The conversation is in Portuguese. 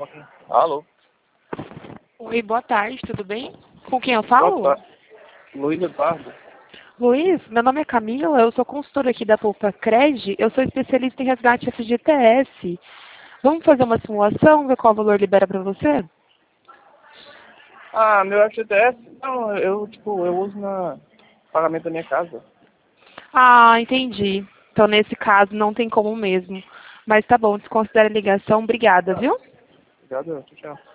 Alô? Oi, boa tarde, tudo bem? Com quem eu falo? Boa tarde. Luiz Eduardo. Luiz, meu nome é Camila, eu sou consultora aqui da Poupa Cred, eu sou especialista em resgate FGTS. Vamos fazer uma simulação, ver qual valor libera para você? Ah, meu FGTS? Não, eu uso na pagamento da minha casa. Ah, entendi. Então, nesse caso, não tem como mesmo. Mas tá bom, desconsidera a ligação. Obrigada, Tá. viu? Obrigado, tchau.